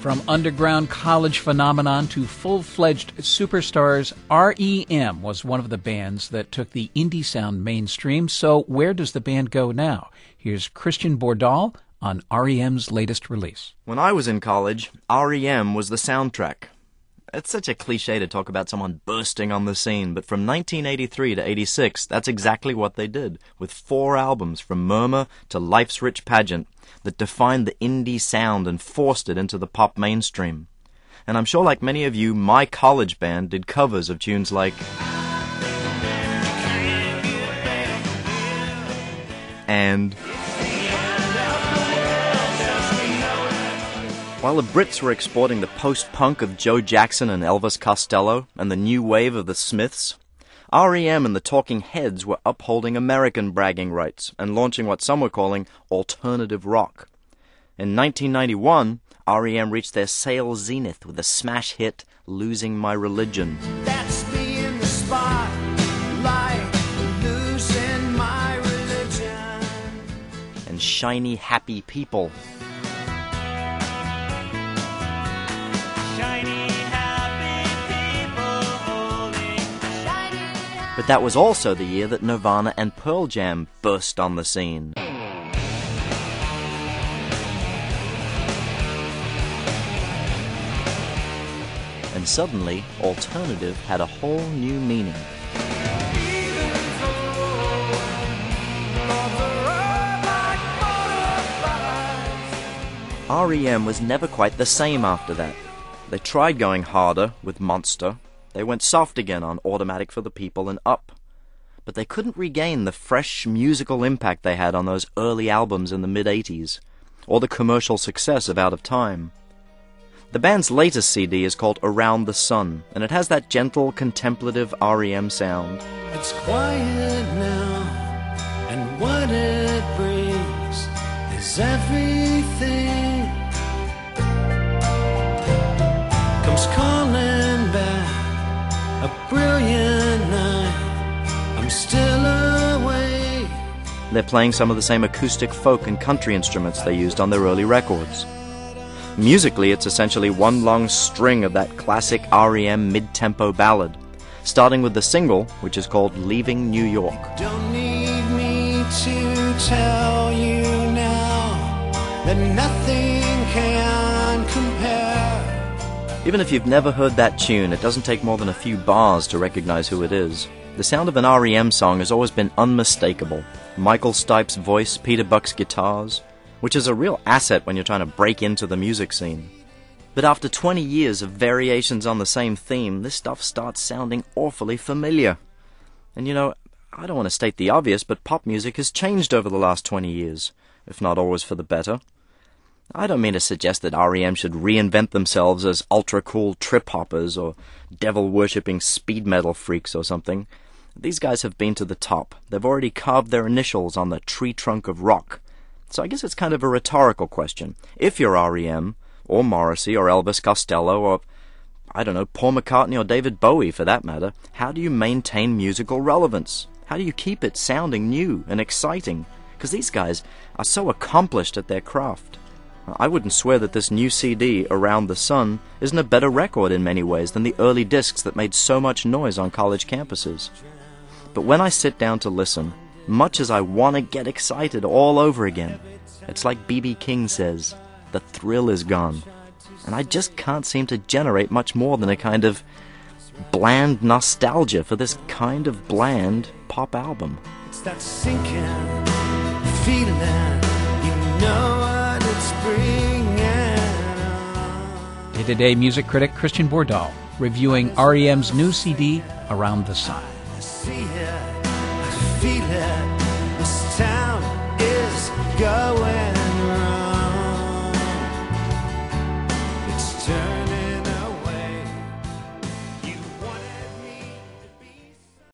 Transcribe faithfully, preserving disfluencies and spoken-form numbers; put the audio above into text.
From underground college phenomenon to full-fledged superstars, R E M was one of the bands that took the indie sound mainstream. So where does the band go now? Here's Christian Bordahl on R E M's latest release. When I was in college, R E M was the soundtrack. It's such a cliche to talk about someone bursting on the scene, but from nineteen eighty-three to eighty-six, that's exactly what they did, with four albums from Murmur to Life's Rich Pageant that defined the indie sound and forced it into the pop mainstream. And I'm sure like many of you, my college band did covers of tunes like and while the Brits were exporting the post-punk of Joe Jackson and Elvis Costello and the new wave of the Smiths, R E M and the Talking Heads were upholding American bragging rights and launching what some were calling alternative rock. In nineteen ninety-one, R E M reached their sales zenith with the smash hit Losing My Religion. That's me in the spotlight, losing my religion. And Shiny Happy People. But that was also the year that Nirvana and Pearl Jam burst on the scene. And suddenly, alternative had a whole new meaning. R E M was never quite the same after that. They tried going harder with Monster. They went soft again on Automatic for the People and Up. But they couldn't regain the fresh musical impact they had on those early albums in the mid-eighties, or the commercial success of Out of Time. The band's latest C D is called Around the Sun, and it has that gentle, contemplative R E M sound. It's quiet now, and what it brings is everything comes calling back. A brilliant night, I'm still awake. They're playing some of the same acoustic folk and country instruments they used on their early records. Musically, it's essentially one long string of that classic R E M mid-tempo ballad, starting with the single, which is called Leaving New York. Don't need me to tell you now that nothing can compare. Even if you've never heard that tune, it doesn't take more than a few bars to recognize who it is. The sound of an R E M song has always been unmistakable. Michael Stipe's voice, Peter Buck's guitars, which is a real asset when you're trying to break into the music scene. But after twenty years of variations on the same theme, this stuff starts sounding awfully familiar. And you know, I don't want to state the obvious, but pop music has changed over the last twenty years, if not always for the better. I don't mean to suggest that R E M should reinvent themselves as ultra-cool trip-hoppers or devil-worshipping speed metal freaks or something. These guys have been to the top. They've already carved their initials on the tree trunk of rock. So I guess it's kind of a rhetorical question. If you're R E M, or Morrissey, or Elvis Costello, or, I don't know, Paul McCartney or David Bowie for that matter, how do you maintain musical relevance? How do you keep it sounding new and exciting? Because these guys are so accomplished at their craft. I wouldn't swear that this new C D, Around the Sun, isn't a better record in many ways than the early discs that made so much noise on college campuses. But when I sit down to listen, much as I want to get excited all over again, it's like B B King says, the thrill is gone. And I just can't seem to generate much more than a kind of bland nostalgia for this kind of bland pop album. It's that sinking feeling, you know what it's bringing on. Day-to-day music critic Christian Bordahl reviewing R E M's new C D, Around the Sun. I see it, I feel it.